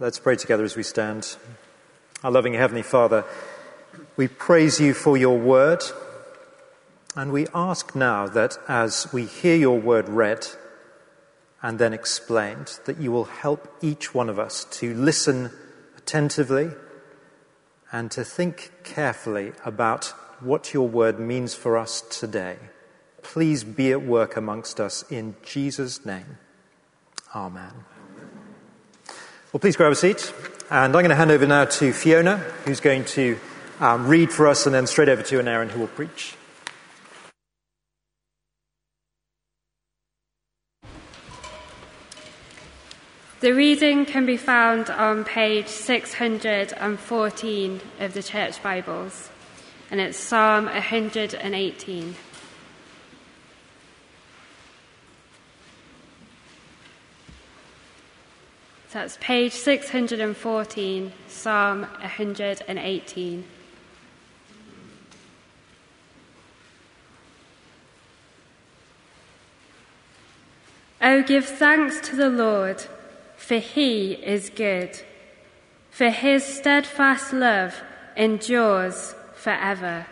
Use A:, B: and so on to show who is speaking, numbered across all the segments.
A: Let's pray together as we stand. Our loving Heavenly Father, we praise you for your word, and we ask now that as we hear your word read and then explained, that you will help each one of us to listen attentively and to think carefully about what your word means for us today. Please be at work amongst us in Jesus' name. Amen. Well, please grab a seat. And I'm going to hand over now to Fiona, who's going to read for us, and then straight over to you and Aaron, who will preach.
B: The reading can be found on page 614 of the Church Bibles, and it's Psalm 118. So that's page 614, Psalm 118. Oh, give thanks to the Lord, for he is good, for his steadfast love endures forever.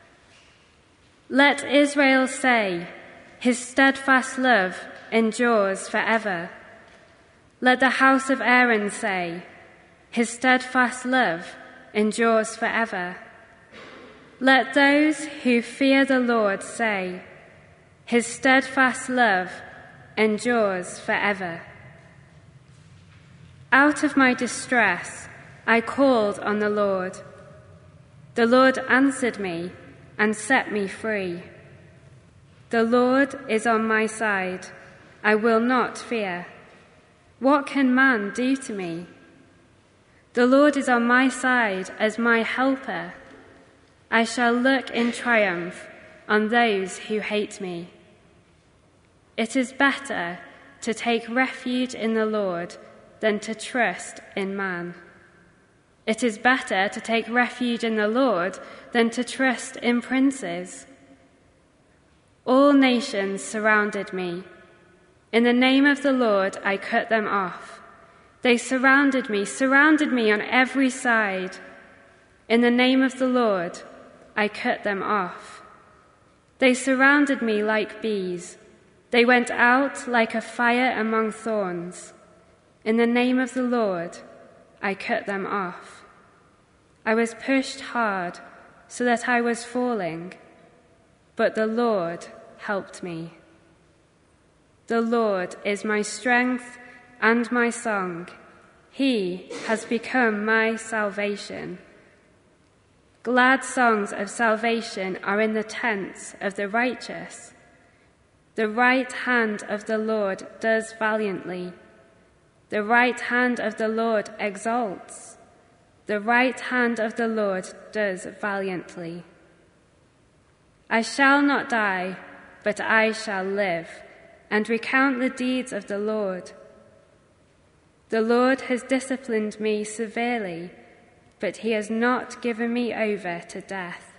B: Let Israel say, his steadfast love endures forever. Let the house of Aaron say, his steadfast love endures forever. Let those who fear the Lord say, his steadfast love endures forever. Out of my distress, I called on the Lord. The Lord answered me and set me free. The Lord is on my side. I will not fear. What can man do to me? The Lord is on my side as my helper. I shall look in triumph on those who hate me. It is better to take refuge in the Lord than to trust in man. It is better to take refuge in the Lord than to trust in princes. All nations surrounded me. In the name of the Lord, I cut them off. They surrounded me on every side. In the name of the Lord, I cut them off. They surrounded me like bees. They went out like a fire among thorns. In the name of the Lord, I cut them off. I was pushed hard so that I was falling, but the Lord helped me. The Lord is my strength and my song. He has become my salvation. Glad songs of salvation are in the tents of the righteous. The right hand of the Lord does valiantly. The right hand of the Lord exalts. The right hand of the Lord does valiantly. I shall not die, but I shall live, and recount the deeds of the Lord. The Lord has disciplined me severely, but he has not given me over to death.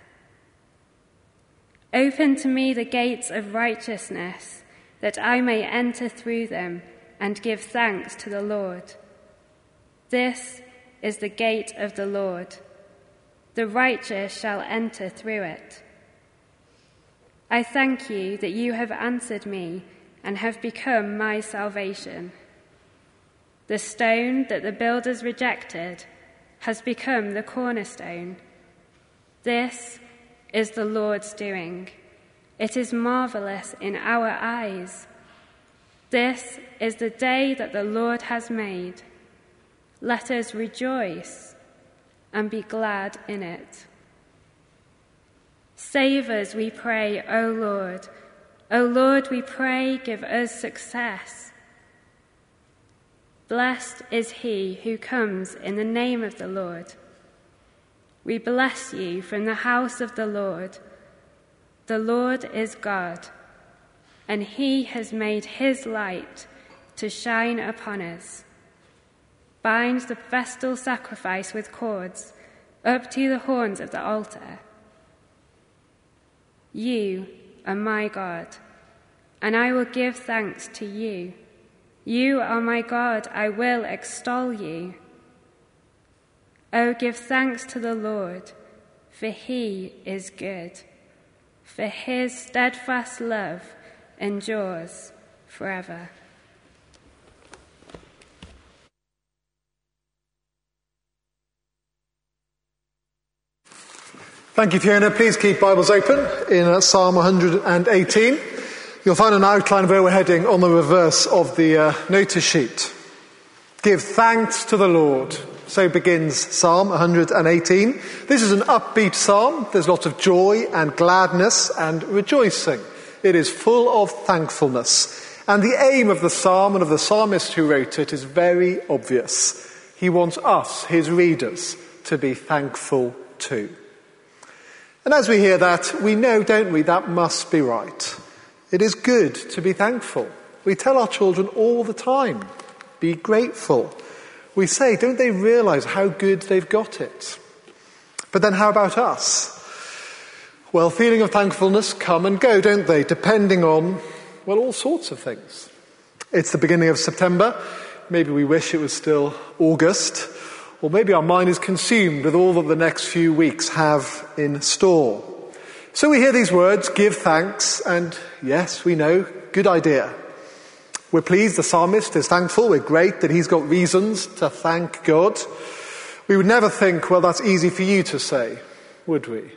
B: Open to me the gates of righteousness, that I may enter through them and give thanks to the Lord. This is the gate of the Lord. The righteous shall enter through it. I thank you that you have answered me and have become my salvation. The stone that the builders rejected has become the cornerstone. This is the Lord's doing. It is marvelous in our eyes. This is the day that the Lord has made. Let us rejoice and be glad in it. Save us, we pray, O Lord. O Lord, we pray, give us success. Blessed is he who comes in the name of the Lord. We bless you from the house of the Lord. The Lord is God, and he has made his light to shine upon us. Bind the festal sacrifice with cords up to the horns of the altar. You are my God, and I will give thanks to you. You are my God, I will extol you. Oh, give thanks to the Lord, for he is good, for his steadfast love endures forever.
C: Thank you, Fiona. Please keep Bibles open in Psalm 118. You'll find an outline of where we're heading on the reverse of the notice sheet. Give thanks to the Lord. So begins Psalm 118. This is an upbeat psalm. There's lots of joy and gladness and rejoicing. It is full of thankfulness. And the aim of the psalm and of the psalmist who wrote it is very obvious. He wants us, his readers, to be thankful too. And as we hear that, we know, don't we, that must be right. It is good to be thankful. We tell our children all the time, be grateful. We say, don't they realise how good they've got it? But then how about us? Well, feeling of thankfulness come and go, don't they, depending on, well, all sorts of things. It's the beginning of September. Maybe we wish it was still August. Or maybe our mind is consumed with all that the next few weeks have in store. So we hear these words, give thanks, and yes, we know, good idea. We're pleased, the psalmist is thankful, we're great that he's got reasons to thank God. We would never think, well, that's easy for you to say, would we?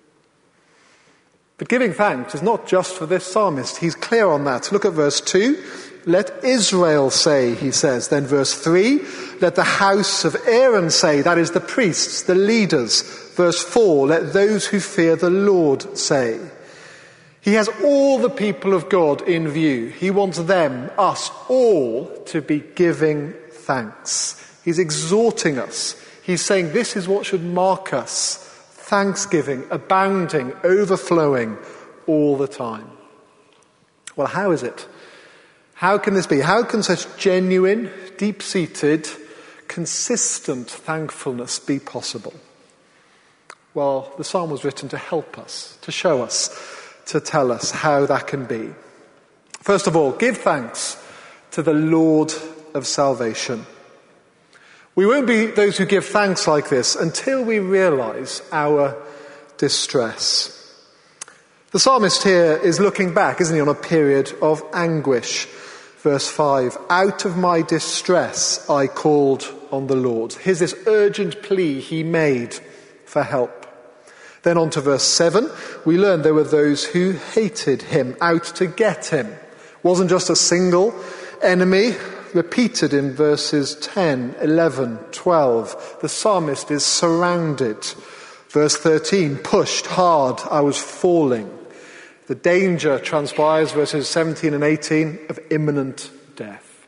C: But giving thanks is not just for this psalmist, he's clear on that. Look at verse 2. Let Israel say, he says. Then verse 3, let the house of Aaron say, that is the priests, the leaders. Verse 4, let those who fear the Lord say. He has all the people of God in view. He wants them, us, all, to be giving thanks. He's exhorting us. He's saying this is what should mark us. Thanksgiving, abounding, overflowing all the time. Well, how is it? How can this be? How can such genuine, deep-seated, consistent thankfulness be possible? Well, the psalm was written to help us, to show us, to tell us how that can be. First of all, give thanks to the Lord of salvation. We won't be those who give thanks like this until we realise our distress. The psalmist here is looking back, isn't he, on a period of anguish. Verse 5, out of my distress I called on the Lord. Here's this urgent plea he made for help. Then on to verse 7, we learn there were those who hated him, out to get him. Wasn't just a single enemy, repeated in verses 10, 11, 12. The psalmist is surrounded. Verse 13, pushed hard, I was falling. The danger transpires, verses 17 and 18, of imminent death.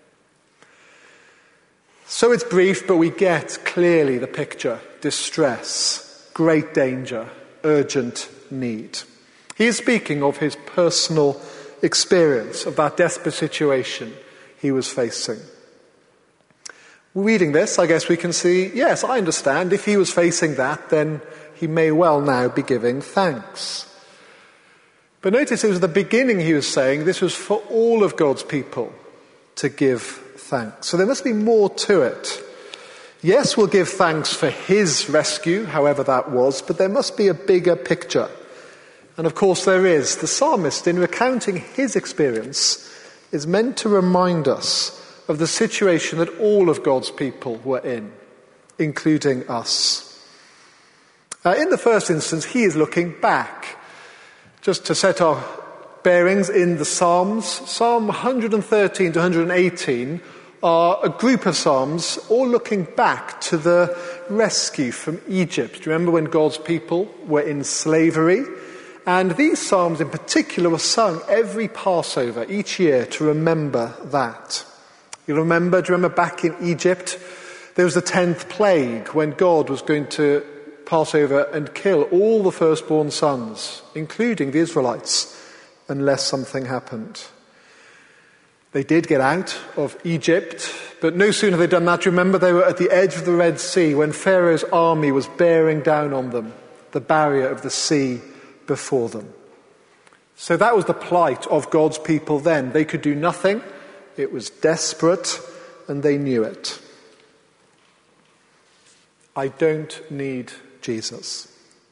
C: So it's brief, but we get clearly the picture. Distress, great danger, urgent need. He is speaking of his personal experience of that desperate situation he was facing. Reading this, I guess we can see, yes, I understand. If he was facing that, then he may well now be giving thanks. But notice it was the beginning he was saying this was for all of God's people to give thanks. So there must be more to it. Yes, we'll give thanks for his rescue, however that was, but there must be a bigger picture. And of course there is. The psalmist, in recounting his experience, is meant to remind us of the situation that all of God's people were in, including us. In the first instance, he is looking back. Just to set our bearings in the Psalms, Psalm 113 to 118 are a group of Psalms all looking back to the rescue from Egypt. Do you remember when God's people were in slavery? And these Psalms in particular were sung every Passover each year to remember that. Do you remember back in Egypt, there was the 10th plague when God was going to pass over and kill all the firstborn sons, including the Israelites, unless something happened. They did get out of Egypt, but no sooner had they done that, do you remember they were at the edge of the Red Sea when Pharaoh's army was bearing down on them, the barrier of the sea before them. So that was the plight of God's people then. They could do nothing. It was desperate, and they knew it. I don't need Jesus.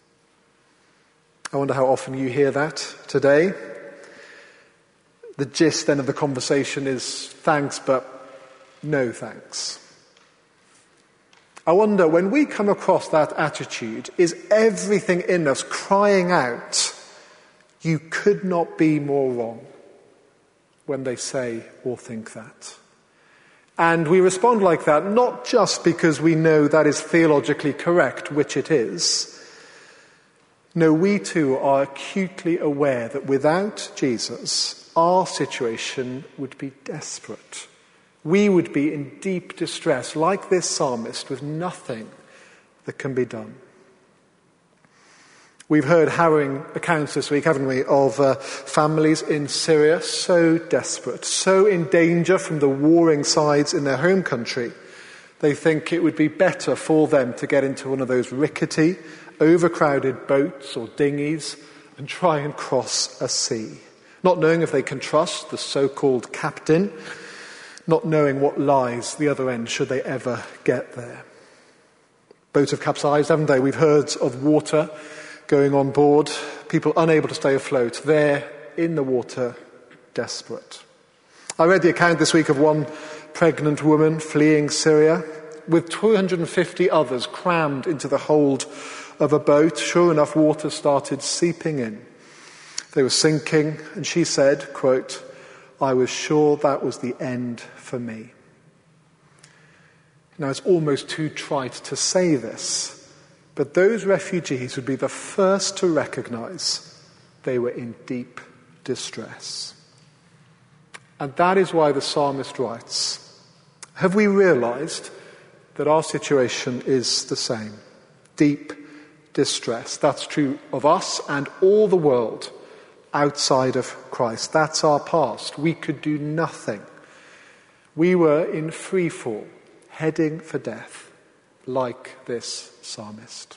C: I wonder how often you hear that today. The gist then of the conversation is thanks, but no thanks. I wonder, when we come across that attitude, is everything in us crying out, you could not be more wrong, when they say or think that? And we respond like that not just because we know that is theologically correct, which it is. No, we too are acutely aware that without Jesus, our situation would be desperate. We would be in deep distress, like this psalmist, with nothing that can be done. We've heard harrowing accounts this week, haven't we, of families in Syria so desperate, so in danger from the warring sides in their home country. They think it would be better for them to get into one of those rickety, overcrowded boats or dinghies and try and cross a sea, not knowing if they can trust the so-called captain, not knowing what lies the other end should they ever get there. Boats have capsized, haven't they? We've heard of water going on board, people unable to stay afloat, there in the water, desperate. I read the account this week of one pregnant woman fleeing Syria with 250 others crammed into the hold of a boat. Sure enough, water started seeping in. They were sinking, and she said, quote, "I was sure that was the end for me." Now, it's almost too trite to say this, but those refugees would be the first to recognize they were in deep distress. And that is why the psalmist writes, have we realized that our situation is the same? Deep distress. That's true of us and all the world outside of Christ. That's our past. We could do nothing. We were in free fall, heading for death, like this psalmist.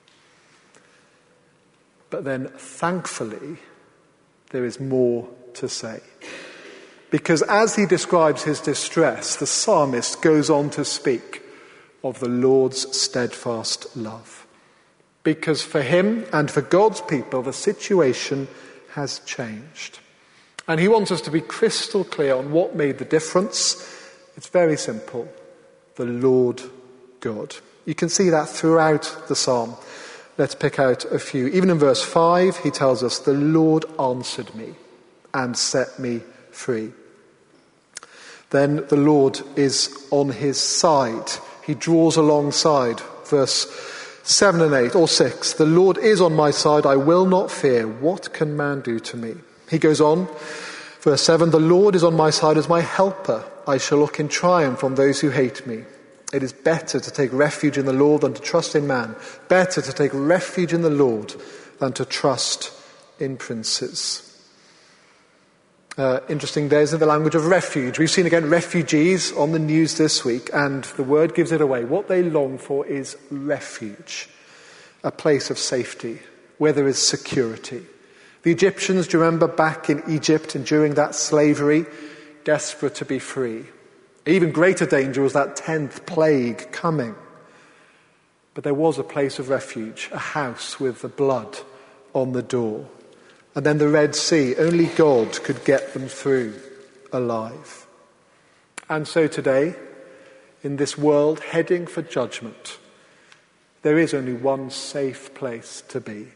C: But then, thankfully, there is more to say. Because as he describes his distress, the psalmist goes on to speak of the Lord's steadfast love. Because for him and for God's people, the situation has changed. And he wants us to be crystal clear on what made the difference. It's very simple. The Lord God. You can see that throughout the psalm. Let's pick out a few. Even in verse 5, he tells us, the Lord answered me and set me free. Then the Lord is on his side. He draws alongside. Verse 7 and 8, or 6. The Lord is on my side. I will not fear. What can man do to me? He goes on. Verse 7, the Lord is on my side as my helper. I shall look in triumph on those who hate me. It is better to take refuge in the Lord than to trust in man. Better to take refuge in the Lord than to trust in princes. Interesting there, isn't it, the language of refuge? We've seen again refugees on the news this week, and the word gives it away. What they long for is refuge, a place of safety, where there is security. The Egyptians, do you remember, back in Egypt and during that slavery, desperate to be free. Even greater danger was that 10th plague coming. But there was a place of refuge, a house with the blood on the door. And then the Red Sea, only God could get them through alive. And so today, in this world heading for judgment, there is only one safe place to be.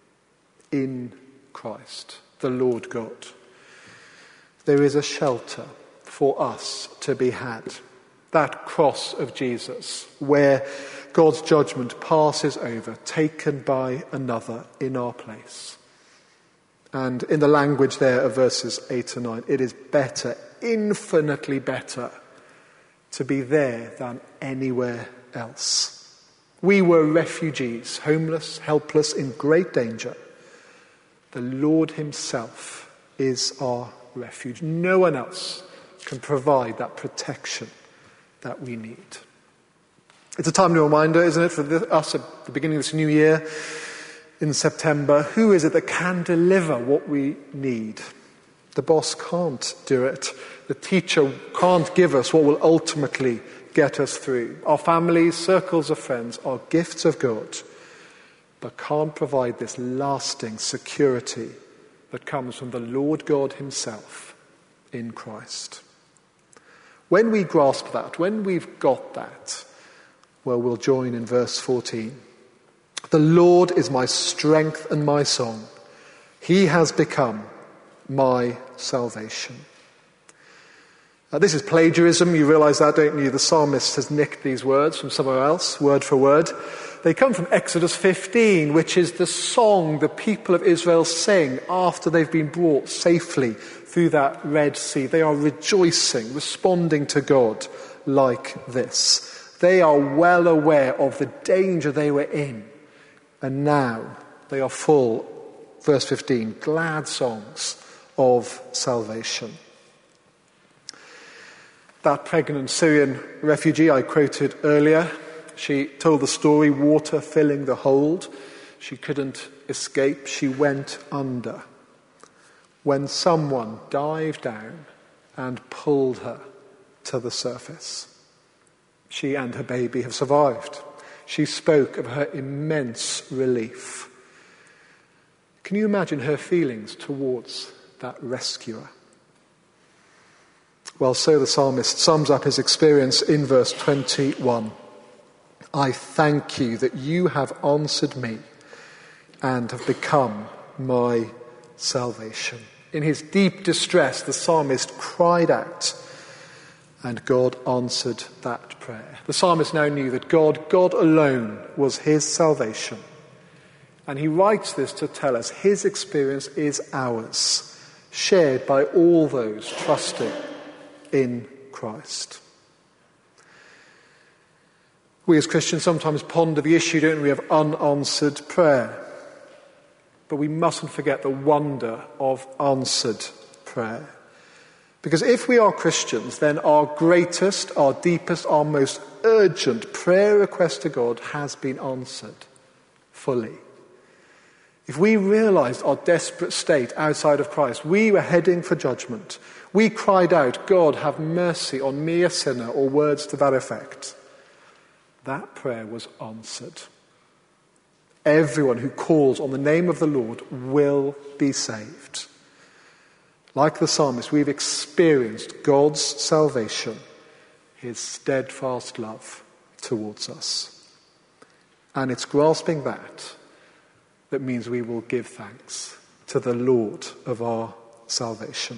C: In Christ, the Lord God. There is a shelter for us to be had. That cross of Jesus, where God's judgment passes over, taken by another in our place. And in the language there of verses 8 and 9, it is better, infinitely better, to be there than anywhere else. We were refugees, homeless, helpless, in great danger. The Lord himself is our refuge. No one else can provide that protection that we need. It's a timely reminder, isn't it, for us at the beginning of this new year, in September, who is it that can deliver what we need? The boss can't do it. The teacher can't give us what will ultimately get us through. Our families, circles of friends are gifts of God, but can't provide this lasting security that comes from the Lord God himself in Christ. When we grasp that, when we've got that, well, we'll join in verse 14. The Lord is my strength and my song. He has become my salvation. Now, this is plagiarism. You realise that, don't you? The psalmist has nicked these words from somewhere else, word for word. They come from Exodus 15, which is the song the people of Israel sing after they've been brought safely through that Red Sea. They are rejoicing, responding to God like this. They are well aware of the danger they were in. And now they are full, verse 15, glad songs of salvation. That pregnant Syrian refugee I quoted earlier, she told the story, water filling the hold. She couldn't escape. She went under when someone dived down and pulled her to the surface. She and her baby have survived. She spoke of her immense relief. Can you imagine her feelings towards that rescuer? Well, so the psalmist sums up his experience in verse 21. I thank you that you have answered me and have become my salvation. In his deep distress, the psalmist cried out, and God answered that prayer. The psalmist now knew that God alone was his salvation. And he writes this to tell us his experience is ours, shared by all those trusting in Christ. We as Christians sometimes ponder the issue, don't we, of unanswered prayer. But we mustn't forget the wonder of answered prayer. Because if we are Christians, then our greatest, our deepest, our most urgent prayer request to God has been answered fully. If we realised our desperate state outside of Christ, we were heading for judgment. We cried out, God, have mercy on me, a sinner, or words to that effect. That prayer was answered. Everyone who calls on the name of the Lord will be saved. Like the psalmist, we've experienced God's salvation, his steadfast love towards us. And it's grasping that means we will give thanks to the Lord of our salvation.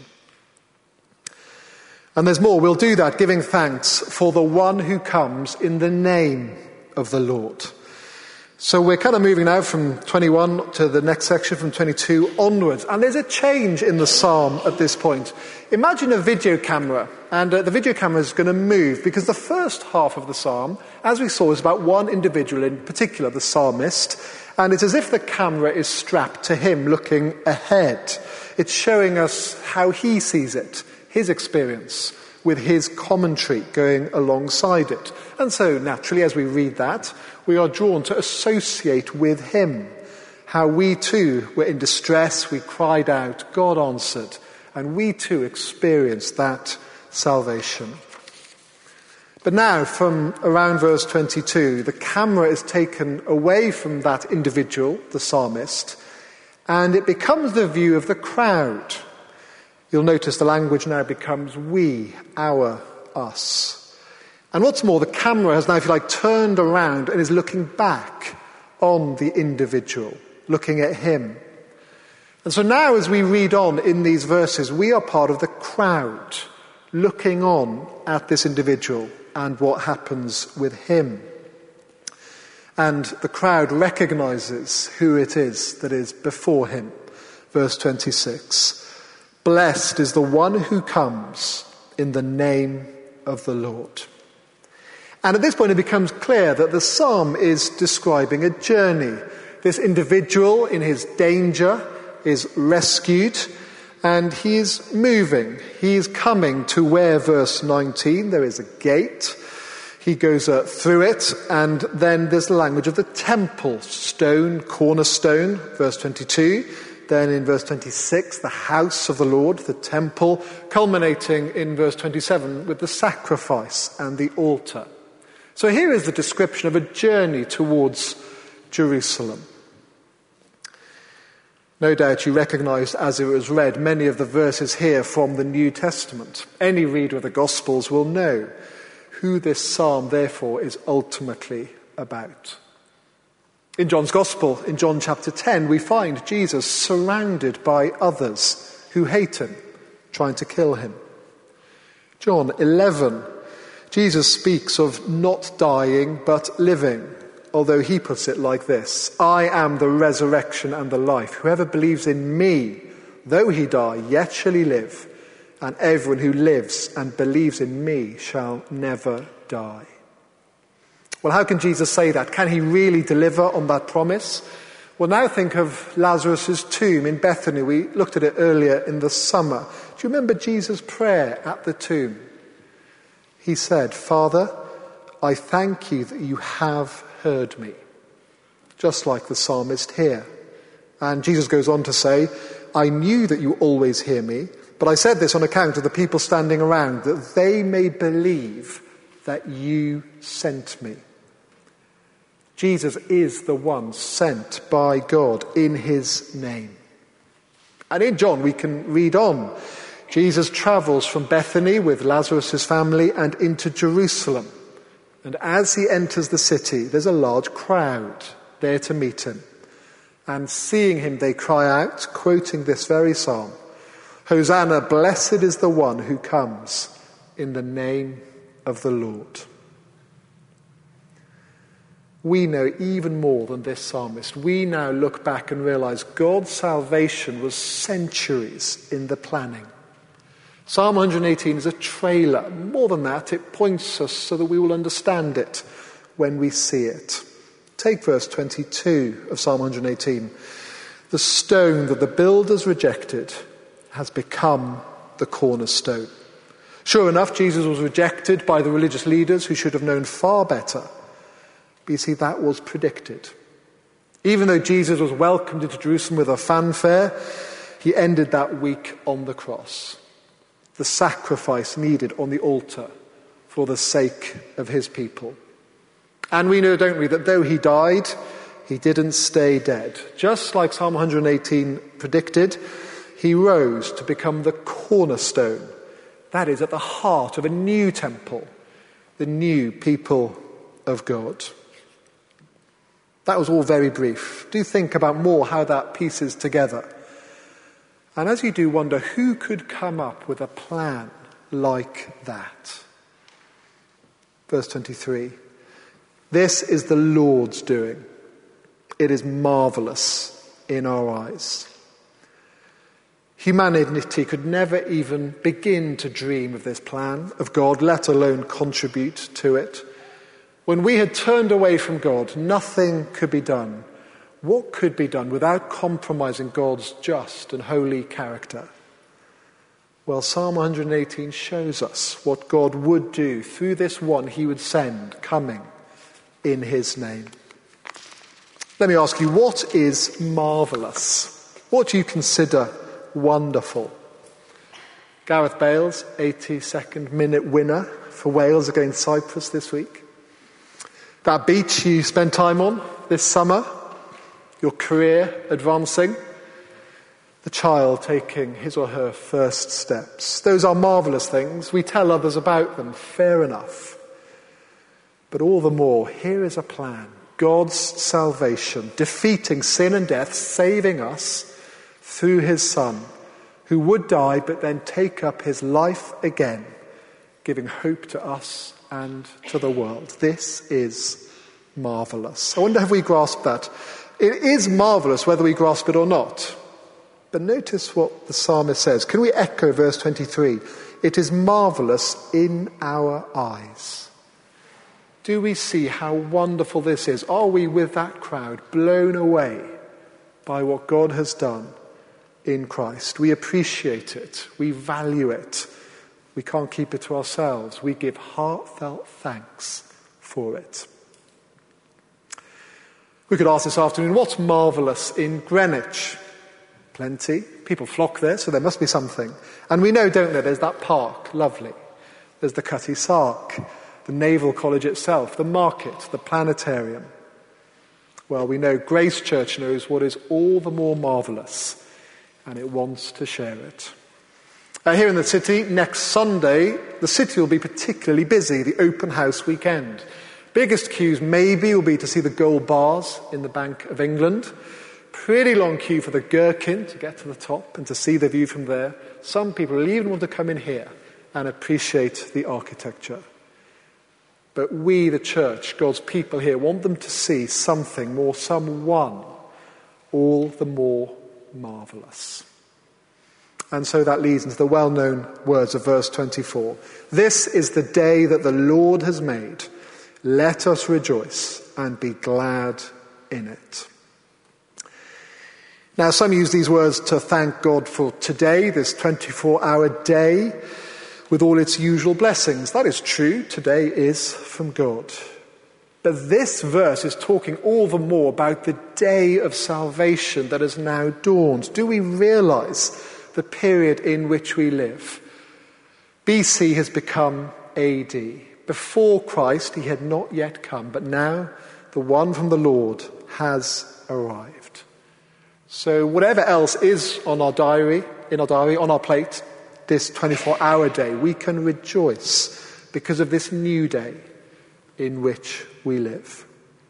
C: And there's more. We'll do that, giving thanks for the one who comes in the name of the Lord. So we're kind of moving now from 21 to the next section, from 22 onwards. And there's a change in the psalm at this point. Imagine a video camera, and the video camera is going to move, because the first half of the psalm, as we saw, is about one individual in particular, the psalmist. And it's as if the camera is strapped to him, looking ahead. It's showing us how he sees it, his experience, with his commentary going alongside it. And so, naturally, as we read that, we are drawn to associate with him. How we too were in distress, we cried out, God answered, and we too experienced that salvation. But now, from around verse 22, the camera is taken away from that individual, the psalmist, and it becomes the view of the crowd. You'll notice the language now becomes we, our, us. And what's more, the camera has now, if you like, turned around and is looking back on the individual, looking at him. And so now, as we read on in these verses, we are part of the crowd, looking on at this individual and what happens with him. And the crowd recognizes who it is that is before him. Verse 26. Blessed is the one who comes in the name of the Lord. And at this point it becomes clear that the psalm is describing a journey. This individual in his danger is rescued, and he is moving. He is coming to where, verse 19, there is a gate. He goes through it, and then there's the language of the temple, stone, cornerstone, verse 22. then in verse 26, the house of the Lord, the temple, culminating in verse 27 with the sacrifice and the altar. So here is the description of a journey towards Jerusalem. No doubt you recognized as it was read many of the verses here from the New Testament. Any reader of the Gospels will know who this psalm therefore is ultimately about. In John's Gospel, in John chapter 10, we find Jesus surrounded by others who hate him, trying to kill him. John 11, Jesus speaks of not dying but living, although he puts it like this: I am the resurrection and the life. Whoever believes in me, though he die, yet shall he live. And everyone who lives and believes in me shall never die. Well, how can Jesus say that? Can he really deliver on that promise? Well, now think of Lazarus' tomb in Bethany. We looked at it earlier in the summer. Do you remember Jesus' prayer at the tomb? He said, Father, I thank you that you have heard me. Just like the psalmist here. And Jesus goes on to say, I knew that you always hear me, but I said this on account of the people standing around, that they may believe that you sent me. Jesus is the one sent by God in his name. And in John we can read on. Jesus travels from Bethany with Lazarus' family and into Jerusalem. And as he enters the city, there's a large crowd there to meet him. And seeing him, they cry out, quoting this very psalm, Hosanna, blessed is the one who comes in the name of the Lord. We know even more than this psalmist. We now look back and realize God's salvation was centuries in the planning. Psalm 118 is a trailer. More than that, it points us so that we will understand it when we see it. Take verse 22 of Psalm 118. The stone that the builders rejected has become the cornerstone. Sure enough, Jesus was rejected by the religious leaders who should have known far better. But you see, that was predicted. Even though Jesus was welcomed into Jerusalem with a fanfare, he ended that week on the cross. The sacrifice needed on the altar for the sake of his people. And we know, don't we, that though he died, he didn't stay dead. Just like Psalm 118 predicted, he rose to become the cornerstone. That is, at the heart of a new temple, the new people of God. That was all very brief. Do think about more how that pieces together. And as you do, wonder who could come up with a plan like that. Verse 23. This is the Lord's doing. It is marvelous in our eyes. Humanity could never even begin to dream of this plan of God, let alone contribute to it. When we had turned away from God, nothing could be done. What could be done without compromising God's just and holy character? Well, Psalm 118 shows us what God would do through this one he would send coming in his name. Let me ask you, what is marvellous? What do you consider wonderful? Gareth Bale's 82nd minute winner for Wales against Cyprus this week. That beach you spent time on this summer. Your career advancing. The child taking his or her first steps. Those are marvellous things. We tell others about them. Fair enough. But all the more, here is a plan. God's salvation, defeating sin and death, saving us through his Son, who would die but then take up his life again, giving hope to us and to the world. This is marvellous. I wonder if we grasp that. It is marvellous whether we grasp it or not. But notice what the psalmist says. Can we echo verse 23? It is marvellous in our eyes. Do we see how wonderful this is? Are we with that crowd blown away by what God has done in Christ? We appreciate it. We value it. We can't keep it to ourselves. We give heartfelt thanks for it. We could ask this afternoon, what's marvellous in Greenwich? Plenty. People flock there, so there must be something. And we know, don't there, there's that park, lovely. There's the Cutty Sark, the Naval College itself, the market, the planetarium. Well, we know Grace Church knows what is all the more marvellous, and it wants to share it. Here in the city, next Sunday, the city will be particularly busy, the open house weekend. Biggest queues maybe will be to see the gold bars in the Bank of England. Pretty long queue for the Gherkin to get to the top and to see the view from there. Some people will even want to come in here and appreciate the architecture. But we, the church, God's people here, want them to see something more, someone, all the more marvellous. And so that leads into the well-known words of verse 24. This is the day that the Lord has made. Let us rejoice and be glad in it. Now, some use these words to thank God for today, this 24-hour day, with all its usual blessings. That is true. Today is from God. But this verse is talking all the more about the day of salvation that has now dawned. Do we realize the period in which we live? BC has become AD. Before Christ, he had not yet come, but now the one from the Lord has arrived. So whatever else is on our diary, on our plate, this 24-hour day, we can rejoice because of this new day in which we live.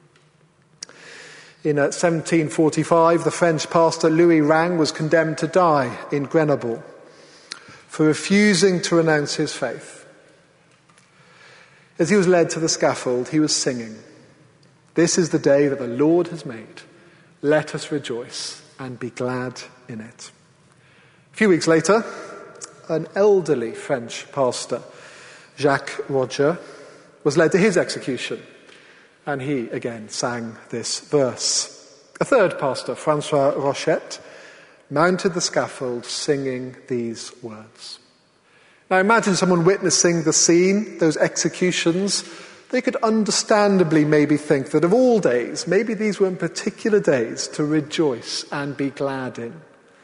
C: In 1745, the French pastor Louis Rang was condemned to die in Grenoble for refusing to renounce his faith. As he was led to the scaffold, he was singing, "This is the day that the Lord has made. Let us rejoice and be glad in it." A few weeks later, an elderly French pastor, Jacques Roger, was led to his execution, and he again sang this verse. A third pastor, Francois Rochette, mounted the scaffold singing these words. Now imagine someone witnessing the scene, those executions. They could understandably maybe think that of all days, maybe these weren't particular days to rejoice and be glad in.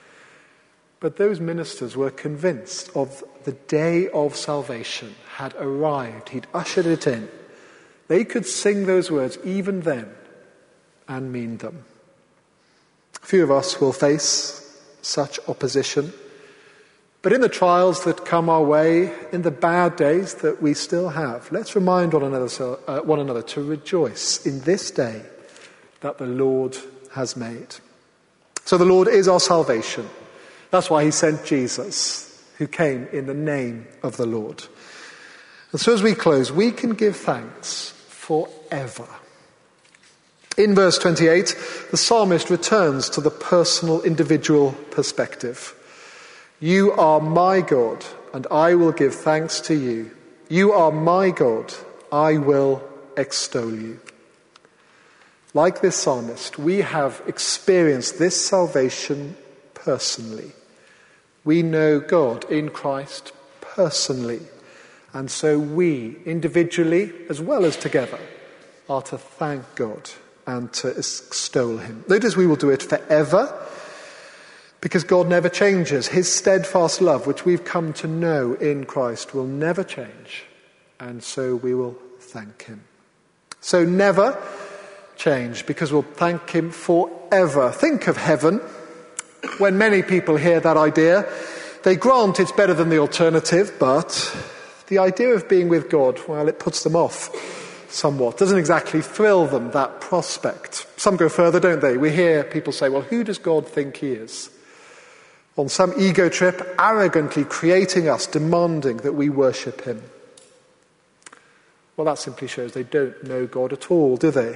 C: But those ministers were convinced of the day of salvation had arrived. He'd ushered it in. They could sing those words even then and mean them. Few of us will face such opposition. But in the trials that come our way, in the bad days that we still have, let's remind one another to rejoice in this day that the Lord has made. So the Lord is our salvation. That's why he sent Jesus, who came in the name of the Lord. And so as we close, we can give thanks forever. In verse 28, the psalmist returns to the personal, individual perspective. You are my God, and I will give thanks to you. You are my God, I will extol you. Like this psalmist, we have experienced this salvation personally. We know God in Christ personally. And so we, individually as well as together, are to thank God and to extol him. Notice we will do it forever, because God never changes. His steadfast love, which we've come to know in Christ, will never change. And so we will thank him. So never change, because we'll thank him forever. Think of heaven. When many people hear that idea, they grant it's better than the alternative, but the idea of being with God, well, it puts them off somewhat. Doesn't exactly thrill them, that prospect. Some go further, don't they? We hear people say, well, who does God think he is? On some ego trip, arrogantly creating us, demanding that we worship him. Well, that simply shows they don't know God at all, do they?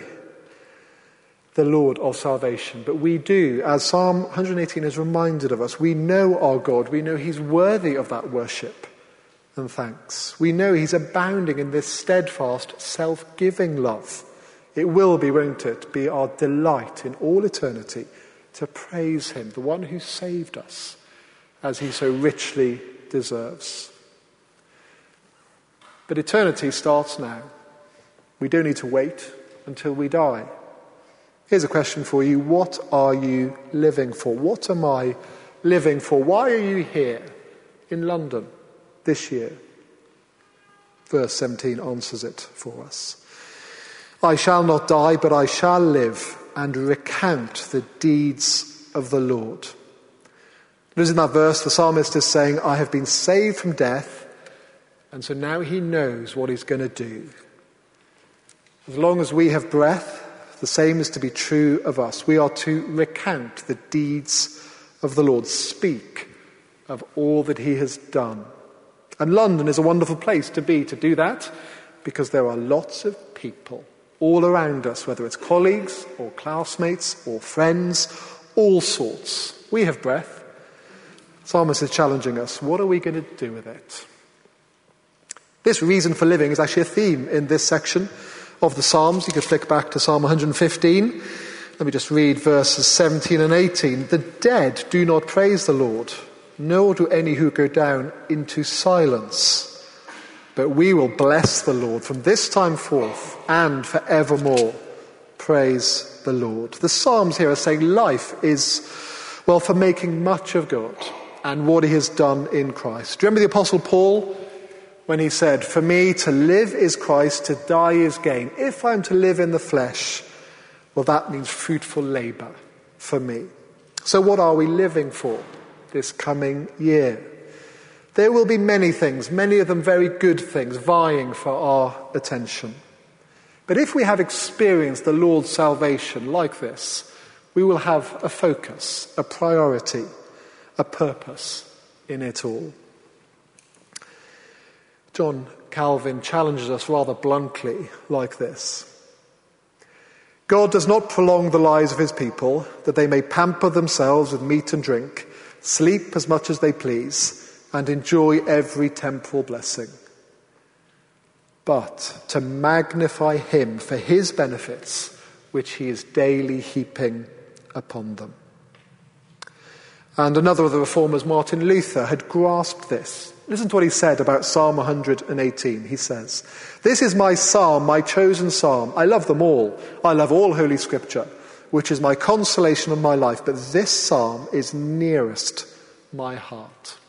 C: The Lord of salvation. But we do, as Psalm 118 has reminded of us, we know our God. We know he's worthy of that worship and thanks. We know he's abounding in this steadfast, self-giving love. It will be, won't it, be our delight in all eternity to praise him, the one who saved us, as he so richly deserves. But eternity starts now. We don't need to wait until we die. Here's a question for you. What are you living for? What am I living for? Why are you here in London this year? Verse 17 answers it for us. I shall not die, but I shall live and recount the deeds of the Lord. Notice in that verse, the psalmist is saying, I have been saved from death, and so now he knows what he's going to do. As long as we have breath, the same is to be true of us. We are to recount the deeds of the Lord, speak of all that he has done. And London is a wonderful place to be, to do that, because there are lots of people all around us, whether it's colleagues or classmates or friends, all sorts. We have breath. Psalmist is challenging us. What are we going to do with it? This reason for living is actually a theme in this section of the Psalms. You could flick back to Psalm 115. Let me just read verses 17 and 18. The dead do not praise the Lord, nor do any who go down into silence. But we will bless the Lord from this time forth and forevermore. Praise the Lord. The Psalms here are saying life is, well, for making much of God and what he has done in Christ. Do you remember the Apostle Paul when he said, for me to live is Christ, to die is gain. If I'm to live in the flesh, well, that means fruitful labour for me. So what are we living for this coming year? There will be many things, many of them very good things, vying for our attention. But if we have experienced the Lord's salvation like this, we will have a focus, a priority, a purpose in it all. John Calvin challenges us rather bluntly like this. God does not prolong the lives of his people that they may pamper themselves with meat and drink, sleep as much as they please, and enjoy every temporal blessing, but to magnify him for his benefits, which he is daily heaping upon them. And another of the reformers, Martin Luther, had grasped this. Listen to what he said about Psalm 118. He says, this is my psalm, my chosen psalm. I love them all. I love all Holy Scripture, which is my consolation of my life. But this psalm is nearest my heart.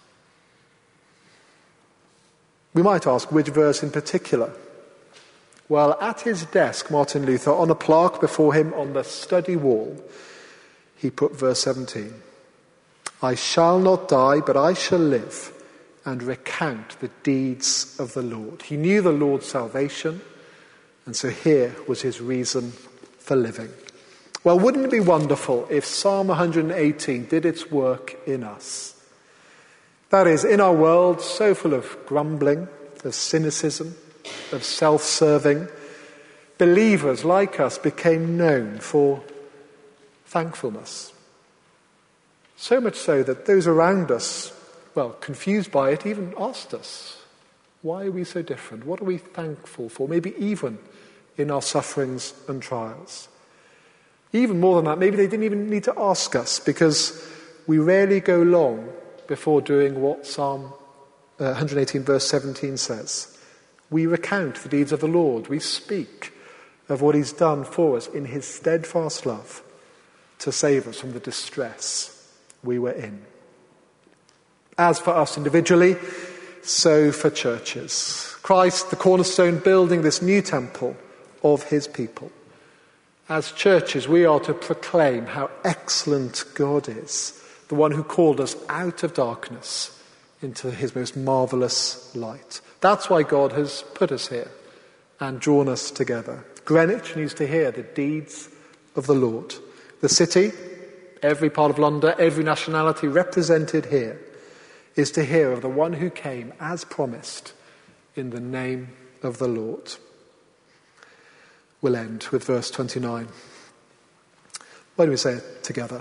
C: We might ask, which verse in particular? Well, at his desk, Martin Luther, on a plaque before him on the study wall, he put verse 17. I shall not die, but I shall live and recount the deeds of the Lord. He knew the Lord's salvation, and so here was his reason for living. Well, wouldn't it be wonderful if Psalm 118 did its work in us? That is, in our world so full of grumbling, of cynicism, of self-serving, believers like us became known for thankfulness. So much so that those around us, well, confused by it, even asked us, why are we so different? What are we thankful for? Maybe even in our sufferings and trials. Even more than that, maybe they didn't even need to ask us, because we rarely go long before doing what Psalm 118 verse 17 says. We recount the deeds of the Lord. We speak of what he's done for us in his steadfast love to save us from the distress we were in. As for us individually, so for churches. Christ, the cornerstone, building this new temple of his people. As churches, we are to proclaim how excellent God is, the one who called us out of darkness into his most marvellous light. That's why God has put us here and drawn us together. Greenwich needs to hear the deeds of the Lord. The city, every part of London, every nationality represented here, is to hear of the one who came as promised in the name of the Lord. We'll end with verse 29. Why don't we say it together?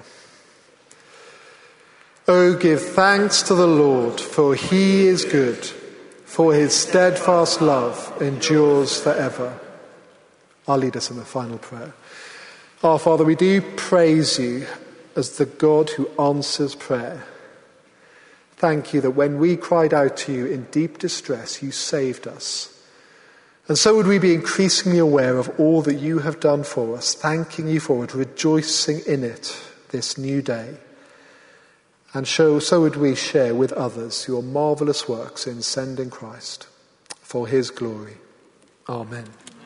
C: Oh, give thanks to the Lord, for he is good, for his steadfast love endures forever. I'll lead us in the final prayer. Our Father, we do praise you as the God who answers prayer. Thank you that when we cried out to you in deep distress, you saved us. And so would we be increasingly aware of all that you have done for us, thanking you for it, rejoicing in it this new day. And so would we share with others your marvellous works in sending Christ for his glory. Amen.